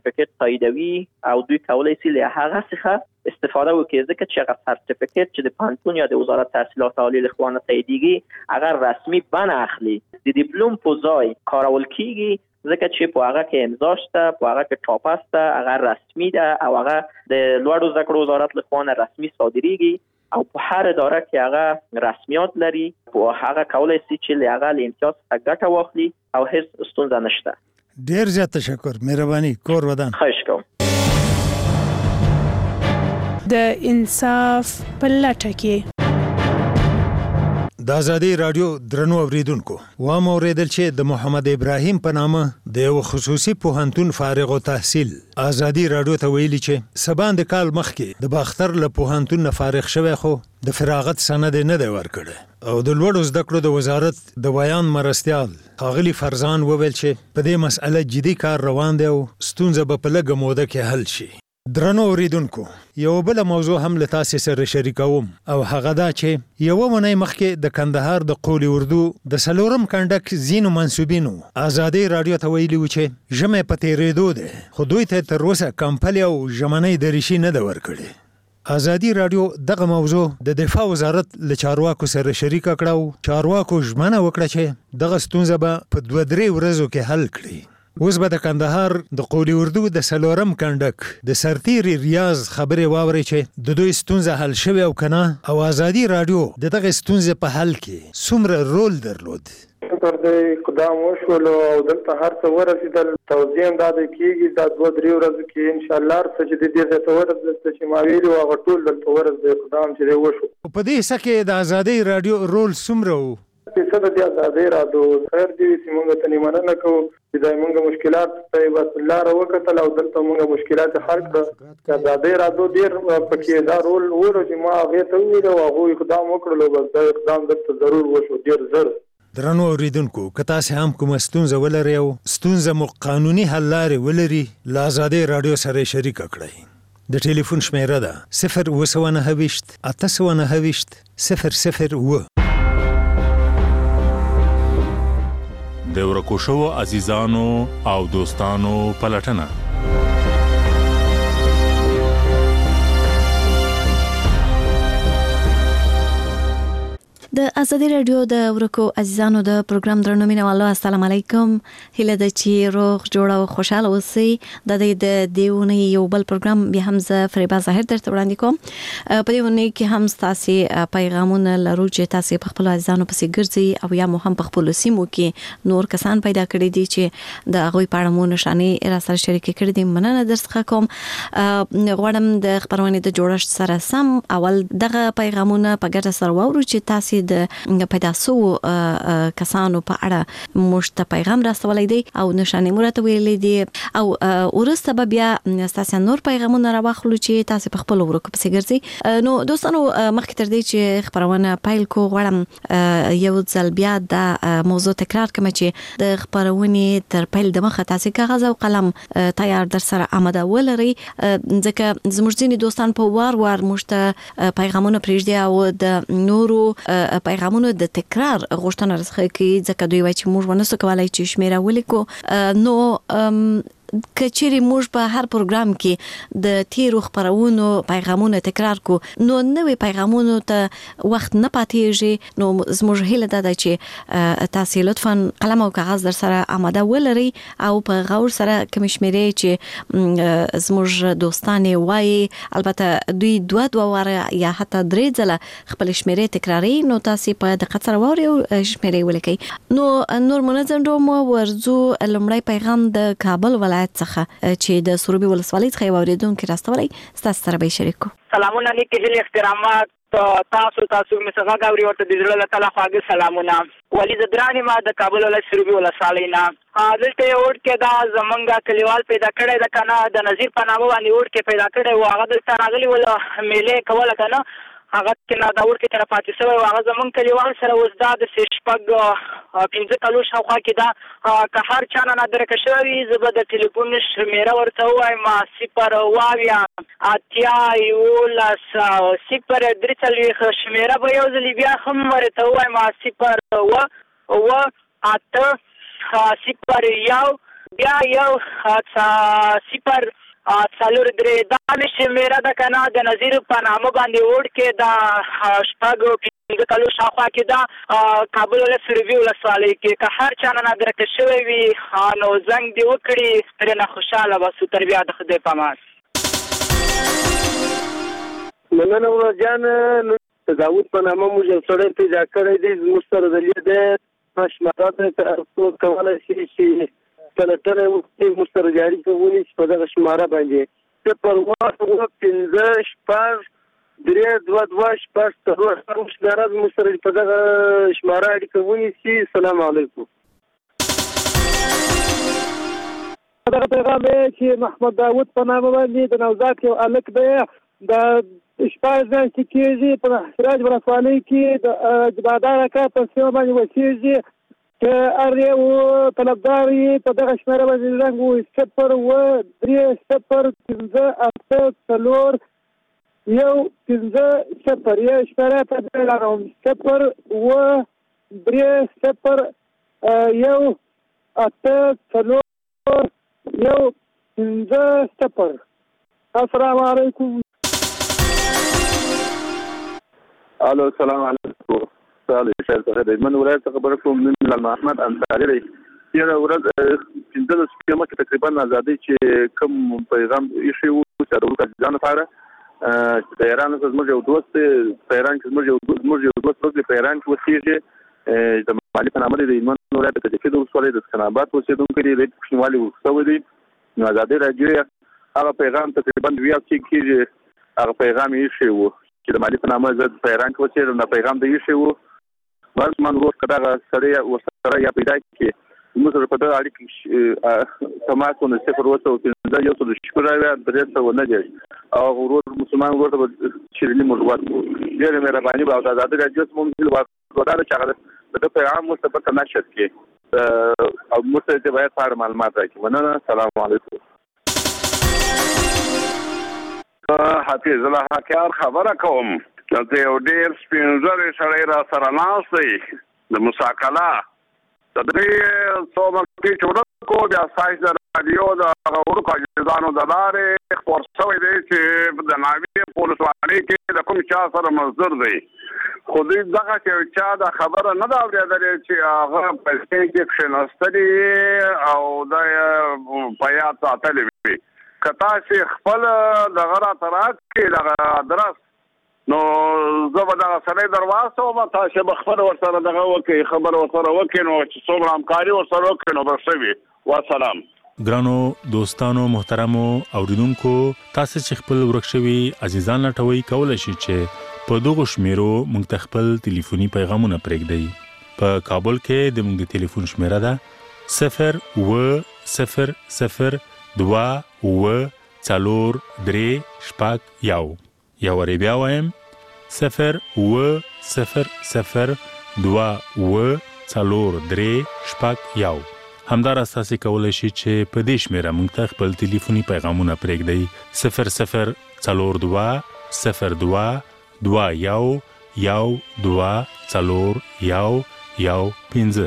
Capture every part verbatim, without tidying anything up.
سرتیفیکیټ تاییدوي او دوی کولی شي له هغه څخه استفاده وکړي، ځکه چې هغه سرتیفیکیټ چې د پوهنتون یا د وزارت تحصیلات عالی له خوا نه تاییدیږي هغه رسمي بڼه اخلي، د دیپلم په ځای کارول کیږي، ځکه چې په هغه کې امضا شته، په هغه کې ټاپه شته، هغه رسمي ده او هغه د لوړو زده کړو وزارت له خوا نه رسمي صادریږي او په هر اداره کې هغه رسمیات لري، په هغه کولی شي چې له هغه له امتیاز څخه ګټه واخلي او هیڅ ستونزه نشته. ډیر زیات تشکر، مهرباني، کور ودان. خواهش کوم. د انصاف په لټه کې د ازادي رادیو درنو اوریدونکو، و مو اوریدل چې د محمد ابراهیم په نامه د یو خصوصي پوهنتون فارغ التحصیل ازادي رادیو ته ویلي چې سبا د کال مخکې د باختر له پوهنتون نه فارغ شوی خو د فراغت سند نه دی ورکړی او د لوړو زده کړو د وزارت د بیان مرستیال ښاغلي فرزان وویل چې په دې مسأله جدي کار روان دی او ستونزه به په لږه موده کې حل شي. درنو اوریدونکو، یو بل موضوع هم له تاسو سره شریکوم او هغه دا چې یو ونې مخکې د کندهار د قول اردو د سلورم کنډک زینو منسوبینو ازادي رادیو ته ویلي و چې ژمه په تیرېدو ده، خو دوی ته تر اوسه کمپلي او ژمنۍ دریشي نه ده ورکړې. ازادي رادیو دغه موضوع د دفاع وزارت له چارواکو سره شریک کړو. چارواکو ژمنه وکړه چې دغه ستونزه به په دوه درې ورځو کې حل کړي. اوس به د کندهار د قول اردو د سلورم کنډک د سرتیری ریاض خبرې واوري چې د دوی ستونزه حل شوی او کنه، او ازادي رادیو د دغه ستونزې په حل کې څومره رول درلود. تر دې اقدام وشول او دلته هر څه ورسېدل. توضیح هم دا کېږي دا دوه درې ورځو کې انشاءالله هر څه چې د دې ته ورسېدل چې ما ویلي هغه ټول دلته ورسېد اقدام چې دی وشو. په دې څه کې د ازادي رادیو رول څومره و؟ څه د دې ازادي رادیو خیر دی چې موږ ته مننه کوو چې دا موږ مشکلات ته بس لاره وکتل او دلته موږ مشکلات حل کړ. ازادي رادیو ډیر پکې دا رول ورو چې ما هغه ته ویل او هغه اقدام وکړلو، بس دا اقدام دلته ضرور وشو ډیر زر. درنو اوریدونکو، که تاسو هم کومه ستونزه ولرئ او ستونزه مو قانوني حل لارې ولري، له ازادي رادیو سره شریک کړئ. د ټلیفون شمیره ده صفر اوه سوه نهه ویشت اته سوه نهه ویشت صفر صفر اوه. د ورکو شوو عزیزانو او دوستانو پلټنه. د ازادي رادیو د ورکو عزیزانو د پروګرام درنو مینوالو، السلام علیکم. هیله ده چې روغ جوړ او خوشاله اوسئ. د دې د دیونه یو بل پروګرام بیا هم زه فریبا ظاهر درته وړاندې کوم. په دې ونه کې هم تاسو پیغامونه لرو چې تاسو په خپل عزیزانو پسې ګرځي او یا مو هم په خپل سیمو کې نور کسان پیدا کړی دي چې د هغوی په اړه مو نشانې را سره شریک کړي دي. مننه درڅخه کوم. غواړم د خبرونې د جوړښت سره سم اول دغه پیغامونه په ګډه سره واورو چې تاسو د پیدا سو کسانو په اړه مشته پیغام راستولای دی او نشانې مرته ویلې دي او ورسته بیا تاسو نور پیغامونه راوخلو چې تاسو په خپل ورکو پسې ګرځي. نو دوستانو، مخکې تر دې چې خبرونه پیل کو، غواړم یو ځل بیا د موضوع تکرار کوم چې د خبرونې تر پیل د مخه تاسو کاغذ او قلم تیار در سره آماده ولرئ، ځکه زموږ ځینې دوستان په وار وار مشته پیغامونه پرېږدي او د نورو پیغامونو د تکرار غوښتنه راڅخه کوي، ځکه دوی وایي چې موږ ونه سو کولای چې شمیره ولیکو. نو کچېرې موږ په هر پروګرام کې د تیرو خبرونو پیغامونه تکرار کو، نو نوې پیغامونو ته وخت نه پاتېږي. نو زموږ هیله ده چې تاسو لطفاً قلم او کاغذ در سره آماده ولرئ او په غور سره کوم شمیرې چې زموږ دوستان وایي، البته دوی دوه دوه واره یا حتی درې ځله خپل شمیرې تکراري، نو تاسو په دقت سره واورئ او شمیرې ولیکئ. نو نور منظم ډوم ورزو لمړی پیغام د کابل ولایت څخه چې د سروبي ولسوالۍ څخه اوریدونکو راستولای، تاسو سره به شریکو. سلامونه لیکي، هلي احترامات تاسو تاسو می څنګه غوړي ورته د زړه له تعالی خواږه سلامونه. ولی زدرانی ما د کابل ولایت سروبي ولسوالۍ نه دلته وړ کې دا زمونږه کلیوال پیدا کړی د کنه د نظیر په نامه باندې وړ کې پیدا کړی و، هغه دلته راغلی ول میلې کوله کنه، هغه کې نه دا وړ کې تر پاتې شوی و. هغه زمونږ کلیوال سره اوس دا د شپږ پنځه کلو شاوخوا کې دا که هر چا نه درکه شوی، زه به د ټلیفون شمیره ورته ووایم صفر اویا اتیا یولس صفر درې څلوېښت شمیره به یو ځلې بیا هم ورته ووایم صفر اوه اوه اته صفر یو بیا یو صفر څلور درې دا شمیره ده که نه د نظیر په نامه باندې وډ کې دا شپږ پنځه کلو شاوخوا کې دا کابل ولایت سروبي ولسوالۍ کې که هر چا نه نادرکه شوی وي نو زنګ دې وکړي ترېنه خوشحاله به سو تر بیا د خدای په امان. مننه ورور جان. د داود په نامه موږ یو سړی پیدا کړی دی زموږ سره د لیدې شماره ده څوک کولی شي چې پلټنه وکړي موږ سره جاري کوونی چې په دغه شماره باندې صفر اووه اووه پنځه شپږ درې دوه دوه شپږ څلور څلور شماره زموږ سره په دغه شماره اړیکه ونیسي. السلام علیکم. دغه پیغام چې محمد داود په نامه باندې د نوزاد یو هلک دی د شپږ میاشتې کېږي په سراج ولسوالۍ کې د بادار اکا په سیمه باندې اوسېږي چې هر یو طلبدار یې په دغه شمېره باندې زنګ ووایي صفر اووه درې صفر پنځه اته څلور یو پنځه صفر یو شمېره ته بیا لاړم صفر اووه درې صفر یو اته څلور یو پنځه صفر. السلام علیکم. الو السلام علیکم. صالح شهر څخه د من ولایت څخه خبر کوم. نن لاله احمد انصاري دی. یره ورځ پنځه شپې مخکې تقریبا ازادي چې کوم پیغام ایښی وو چې د ولکه لپاره د ایران څخه زموږ یو دوست په ایران کې زموږ یو زموږ یو دوست په ایران کې اوسېږي د مالک نامه دی من ولایت کې د کېدو سوالې د سکنابات اوسېدونکي دی د کوشنوالي وسوي دی. نو ازادي راډیو هغه پیغام تقریبا دوی اپ کې هغه پیغام ایښی وو چې د مالک نامه زه په ایران کې اوسېږم. د پیغام دی ایښی وو بس من ورو کداغه سړی ورسره یا پیدا کې موږ سره په دغه اړیکې تماس ونه صفر اووه پنځه یو سل شپږ راوي درې سوه نه دی او ورور مسلمان ورته شیرینی موضوعات ډېرې مهرباني به او د ازادي راډیو څخه موږ وداره چې هغه د پیغام مثبت نشر کې او موږ ته باید په اړه معلومات راکړي. مننه. السلام علیکم. حافظ الله حکیار خبره کوم. دلته یو ډېر سپین زری سړی را سره ناست دی د مساکله د درې څو مکې چې ورکو بیا سایز د راډیو د هغه ورکو عاجزانو د لارې خپور شوی دی چې د ناوې په ولسوالۍ کې د کوم چا سره مزدور دی خو دوی دغه چې چا د خبره نه ده اورېدلې چې هغه په سپین کې کښېناستلي او د په یاد ساتلې وي. که تاسې خپل دغه راته راکړي دغه ادرس نو زه به دغه سړی در واستوم تاسې به خبره ورسره دغه وکړئ خبره ورسره وکړئ نو چې څومره همکاري ورسره وکړئ نو به ښه وي. والسلام. ګرانو دوستانو محترمو اوریدونکو تاسو چې خپل ورک شوي عزیزان لټوي کولای شئ چې په دغه شمیرو موږ ته خپل ټلیفوني پیغامونه پرېږدئ. په کابل کې د موږ د ټلیفون شمیره ده صفر اووه صفر صفر دوه اووه څلور درې شپږ یو. یا وری بیا وایم صفر اووه صفر صفر دوه اووه څلور درې شپږ یو. همداراز تاسو کولی شئ چې په دې شمیره موږ ته خپل ټلیفوني پیغامونه پرېږدئ صفر صفر څلور دوه صفر دوه دوه یو یو دوه څلور یو یو پنځه.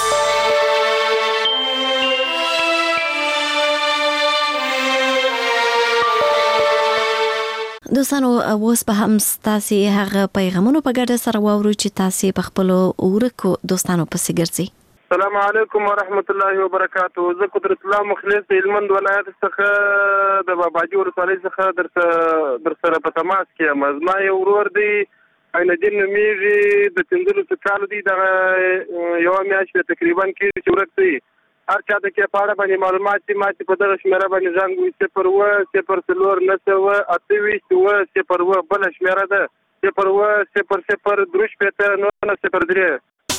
دوستانو اوس به هم تاسو هغه پیغامونه په ګډه سره واورو چې تاسو په خپل ورکو دوستانو پسې ګرځي. السلام علیکم ورحمت الله وبرکاته. زه قدرت الله مخلص د هلمند ولایت څخه د باباجي ولسوالۍ څخه درته در سره په تماس کې یم. زما یو ورور دی عین الدین نومیږي د پنځلسو کالو دی دغه یوه میاشت تقریبا کېږي چې ورک دی. هر چا د کې په اړه باندې معلومات دي ما چې په دغه شمېره باندې زنګ وي صفر اووه صفر څلور نهه سوه اته ویشت اووه صفر اووه بله شمېره ده صفر اووه صفر صفر درې شپېته نهه صفر درې.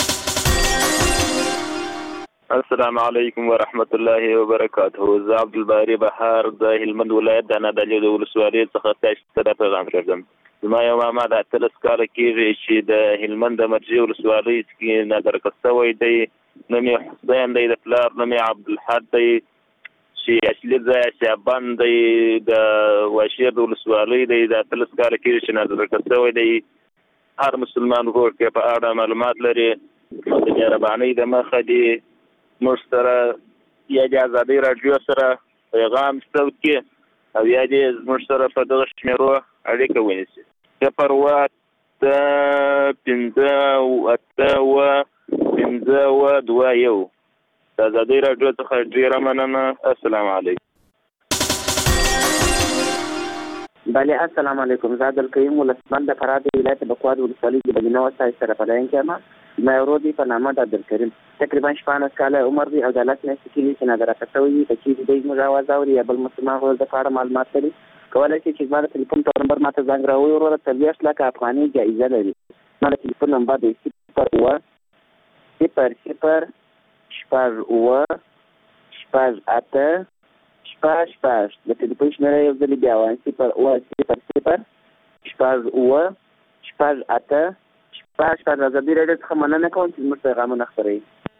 السلام علیکم ورحمت الله وبرکاته. زه عبدالباري بهار د هلمند ولایت د نادعلي د ولسوالۍ څخه تاسو ته دا پیغام راوړم. زما یو ماما د اتلس کاله کېږي چې د هلمند د مرجې ولسوالۍ کې نادرکه شوی دی. نوم یې حسین دی د پلار نوم یې عبدالحد دی چې اصلي ځای شعبان دی د واشیر د ولسوالۍ دی د اتلس کاله کېږي چې نادرکه شوی دی. هر مسلمان ورور کې په اړه معلومات لري د مهربانۍ د مخه دي موږ سره یا د ازادي رادیو سره پیغام ستوت کې او یا دې زموږ سره په دغه شمیرو اړیکه ونیسي. صفر اوه اته پنځه اته اوه پنځه اوه دوه یو. د ازادي رادیو څخه ډېره مننه. السلام علیکم. بله السلام علیکم. زه عبدالکریم ولسمند د فراه د ولایت بکواد ولسوالۍ د بګینه وسایل سره په لاین کې یم. ما ورو دی په نامه د عبدالکریم تقریبا شپاړس کاله عمر دی او د لس میاشتې کېږي چې نادره شوی وي. که چیرې دی زموږ اواز اوري یا بل مسلمان ورور د په اړه معلومات لري کولی شي چې زما د ټلیفون په نمبر ماته زنګ راووایي. وروره څلوېښت لکه افغانۍ جایزه لري. زما د ټلیفون نمبر دی صفر اوه صفر صفر شپږ اوه شپږ اته شپږ شپږ. د ټلیفون شمېره یو ځلې بیا وایم صفر اوه صفر صفر شپږ اوه شپږ اته شپږ شپږ. د ازادي راډیو څخه مننه کوم چې زموږ پیغامونه خپروي.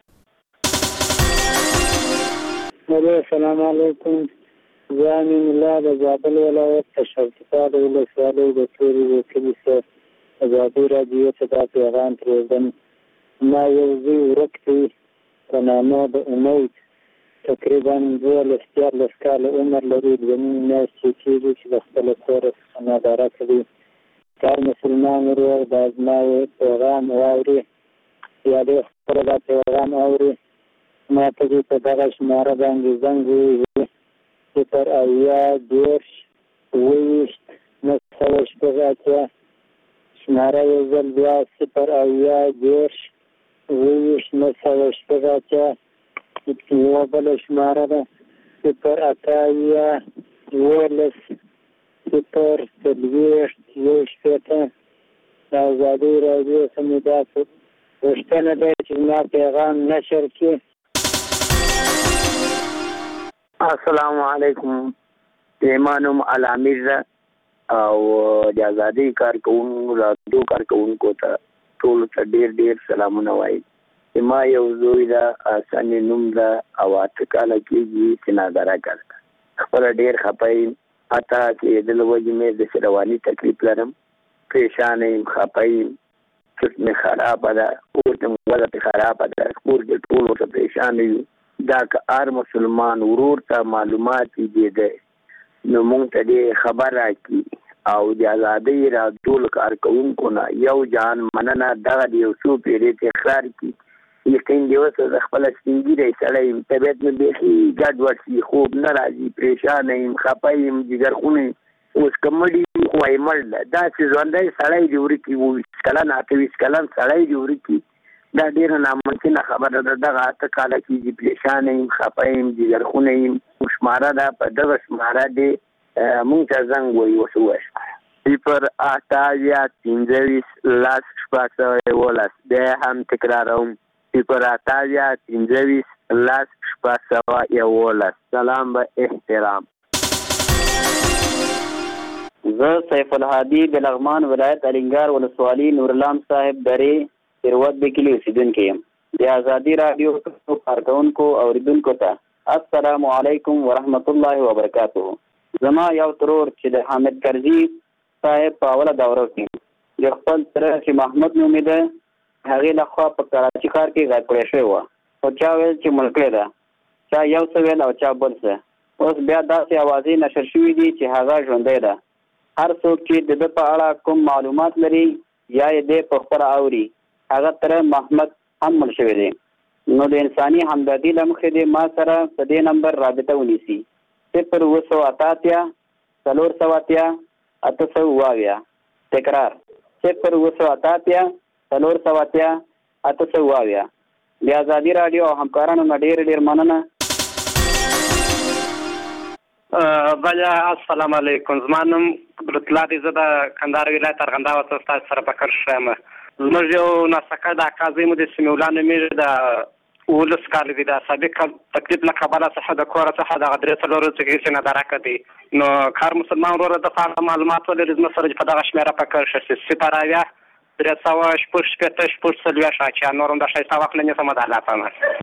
السلام علیکم. زه امین الله د زابل ولایت د شوقتاد ولسوالۍ د تورې د کلي څخه ازادي راډیو ته دا پیغام پرېږدم. ما یو زوی ورک دی په نامه د امید تقریبا دولس دیارلس کاله عمر لري. دوه نیم میاشتې کېږي چې د خپله کوره څخه ناداره کوي. هر مسلمان ورور باید زما پیغام واوري یا دی خپله دا پیغام اوري. ما ته دې په دغه شماره باندې زنګ ووهي صفر اویا دېرش اووه ویشت نهه سوه شپږ اتیا. شماره یو ځل بیا صفر اویا دېرش اووه ویشت نهه سوه شپږ اتیا. یوه بله شماره ده صفر اته اویا دولس صفر څلوېښت یو شپېته. د ازادي راډیو څخه مې دا غوښتنه ده چې زما پیغام نشر کړي. السلام علیکم. زما نوم علامیر ده او د ازادۍ کارکوونکو راډیو کارکوونکو ته ټولو ته ډېر ډېر سلامونه وایم. ما یو زوی ده حسن نوم ده او اته کاله کېږي چې ناداره کړه. خپله ډېر خفه یم حتی چې د له وجې مې د رواني تکلیف لرم. پریشانه یم خفه یم. چوټ مې خرابه ده. کور ته مې وضع پې خرابه ده. کور کې ټول ورته پریشانه یو. دا که هر مسلمان ورور ته معلومات دیده نو مونږ ته دې خبر راکړي او د ازادۍ راډیو له کارکوونکو نه یو جهان مننه. دغه د یو څو پیرې تکرار کړي. یقین دی اوس زه خپله سپین ږیری سړی یم. طبیعت مې بیخي ګډوډ شي. خوب نه راځي. پریشانه یم خفه یم. جګرخونه اوس که مړي خو وایي مړ ده. داسې ژوندی سړی دې ورکړي. اووه ویشت کلن اته ویشت کلن سړی دې ورکړي. دا ډېره ناممکنه خبره ده. دغه اته کاله کېږي پریشانه یم خفه یم جګرخونه یم. شماره ده په دغه شماره دې مونږ ته زنګ وایي. اوس ووایه صفر اته اویا پنځه ویشت لس شپږ سوه یولس. بیا هم تکراروم صفر اته اویا پنځه ویشت لس شپږ سوه یولس. سلام به احترام. زه سیف الهادي د لغمان ولایت الینګار ولسوالي نورالام صاحب درې ثروت د کلي اوسیدونکی یم. د ازادي راډیو کارکوونکو اوریدونکو ته السلام علیکم ورحمت الله وبرکاته. زما یو ترور چې د حامد کرزي صاحب په اوله دوره کې د خپل تره چې محمد نومېده هغې لخوا په کراچي ښار کې غږ کړی شوی وه. خو چا ویل چې مړ کړې ده. چا یو څه ویل او چا بل څه. اوس بیا داسې اوازې نشر شوي دي چې هغه ژوندی ده. هر څوک چې د ده په اړه کوم معلومات لري یا یې دی په خپله اوري هغه تره محمد هم مړ شوی دی. نو د انساني همدردي له مخې دې ما سره په دې نمبر رابطه ونیسي. صفر اووه سوه اته اتیا څلور سوه اتیا اته سوه اووه اویا. تکرار صفر اووه سوه اته اتیا څلور سوه اتیا اته سوه اووه اویا. د ازادي راډیو او همکارانو نه ډېر ډېر مننه. بله السلام علیکم. زما نوم قدرتالله دی. زه د کندهار ولایت ارغنداو څخه ستاسو سره په کار یم. زموږ یو ناسکه د اکا زوی مو د سمیع الله نومېږي. د اوولس کاله دی. د سابق تکلیف له کبله څخه د کوره څخه دغه درې څلور ورځې کېږي چې ناداره کړی. نو هر مسلمان وروره د په معلومات ولري زموږ سره په دغه شمېره په کار شي صفر اویا درې سوه شپږ شپېته شپږ څلوېښت اتیا. نور هم د ښایسته وخت نه نیسم. د الله په امان.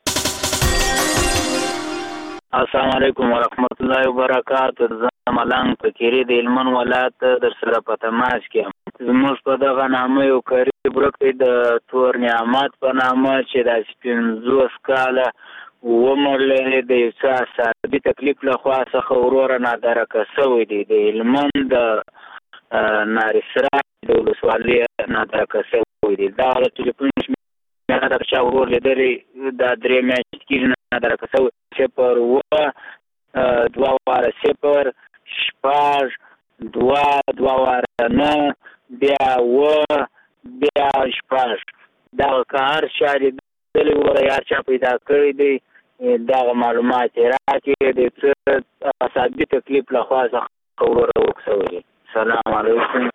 السلام علیکم ورحمت الله وبرکاته. زه ملنګ فقیري د هلمند ولایت در سره په تماس کې یم. زموږ په دغه نامه یو قریب ورک دی د تور نعمت په نامه چې داسې پنځوس کاله ومرلې د یو څه اعصابي تکلیف له خوا څخه وروره نادرکه شوی دی د هلمند د نارسرا د ولسوالۍ نادرکه شوی دی. دا د ټلیفون شمېره د چا ورور لیدلی دا درې میاشتې کېږي نادرکه شوی. صفر اووه دوه واره صفر شپږ دوه دوه واره نه بیا اووه بیا شپږ. دغه که هر چا لیدلی وره هر چا پیدا کړی دی دغه معلومات یې راکړي د څه اعصابي تکلیف له خوا څخه وروره ورک شوی دی. السلام علیکم.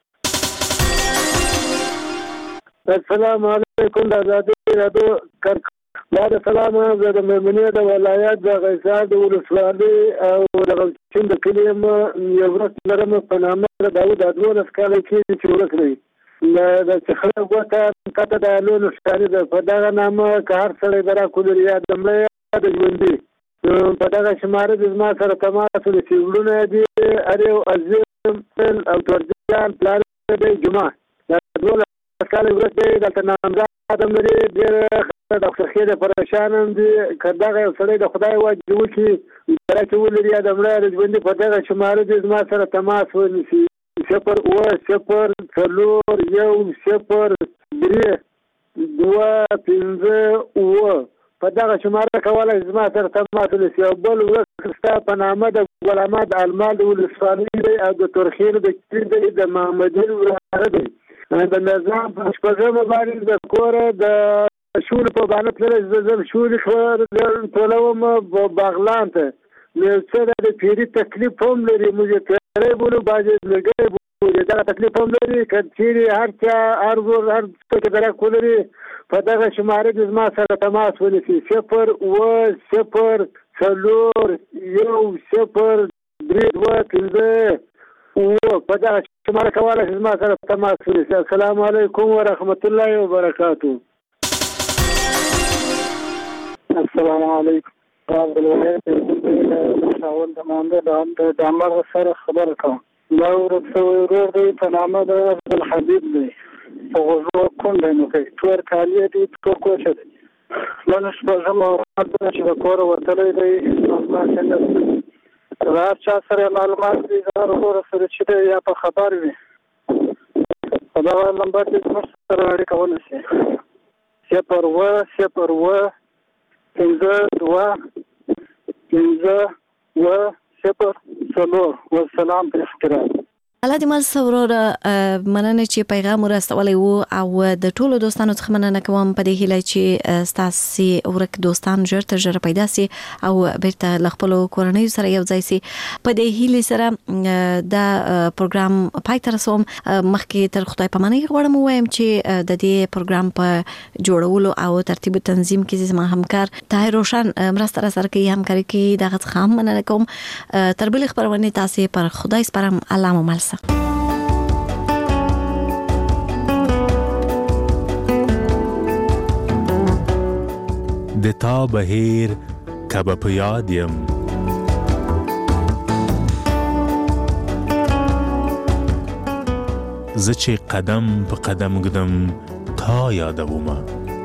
السلام علیکم. د ازادي راډیو کارکوونکو د سلام زه د میمونې د ولایت د غیصار د ولسوالۍ او د غلچین د کلي یم. یو ورځ لرم په نامه داود دولس کاله کېږي چې ورک دی. د چخره ګوته کته د لون ښکاري ده. په دغه نامه که هر سړی د راکولر یا د مړی یا د ژوندي په دغه شماره د زما سره تماس ولري چې وروڼه دي هر یو عظیم او تورجان پلار دی جمعه دا دولس کاله ورک دی. دلته نامزاد هم لري ډېر ډاکټر خیر پریشان هم دي. که دغه یو سړی د خدای واجب وکړي د راکولر ولري یا د مړی یا د ژوندي په دغه شماره د زما سره تماس ونیسي. صفر اوه صفر څلور یو صفر درې دوه پنځه اوه په دغه شماره کولی زما سره تماس ونیسي. او بل ورځ ستا په نامه د ګل احمد المال د ولسوالۍ دی او د تورخیل د کلي دی د محمدین وراره دی. د نظام په شپږمه باندې د کوره د شولې په باندې تللی زه ځم شولې ټولوم باغلان ته. نو څه د پیري تکلیف هم لري موږ پیری بولو بعضې ملګري بولي دغه تکلیف هم لري. که چیرې هر چا هر ور هر څه کې درک ولري په دغه شماره کې زما سره تماس ونیسي. صفر اوه صفر څلور یو صفر درې دوه پنځه اوه په دغه شماره کولی شي زما سره تماس ونیسي. السلام علیکم ورحمت الله وبرکاتو. السلام علیکم. راز د ولایت شاول د مانده د دامر سره خبره کوم. دا ورک شوی ورور دی په نامه د عبدالحبیب دی. په غوږو کونډی نو کوي تور کالي دي تور کوچه دی. نن شپږمه ورځ ده چې د کوره وتلی دی. د هر چا سره معلومات دي د هر ورور سره چې دی یا په خبر وي په دغه نمبر کې زموږ سره اړیکه ونیسي. صفر اوه صفر اوه پنځه دوه پنځه اوه صفر څلور. والسلام په احترام. الله دې مال سورور مننه چې پیغام ورسولای وو او د ټولو دوستانو څخه مننه کوم په دې هیله چې تاسو ورک دوستان ژر تر ژره پیدا سي او بیرته خپل کورنۍ سره یو ځای سي. په دې هیله سره دا پروګرام پای ته رسوم. مخکې تر خدای پامانۍ غواړم وایم چې د دې پروګرام په جوړولو او ترتیب تنظیم کې زما همکار طاهر روشن مرسته سره کوي همکاري کوي. دغه څخه هم مننه کوم. تر بل خبرونه تاسو پر خدای سپارم. الله مو مل. د تا بهیر کبه په یاد یم زه چې قدم په قدم ږدم تا یادومه.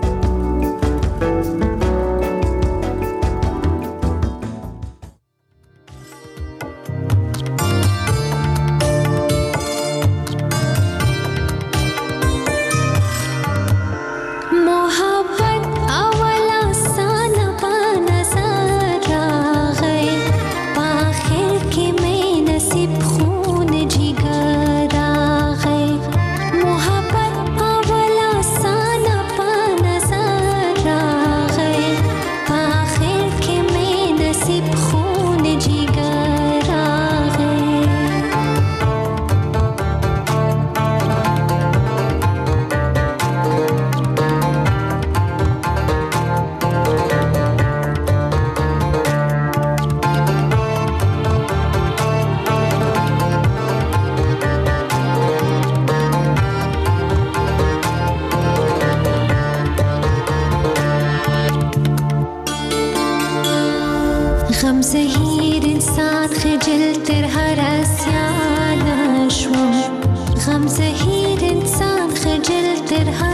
غم زهیر انسان خجل تر هر اسیان شو غم زهیر انسان خجل تر هر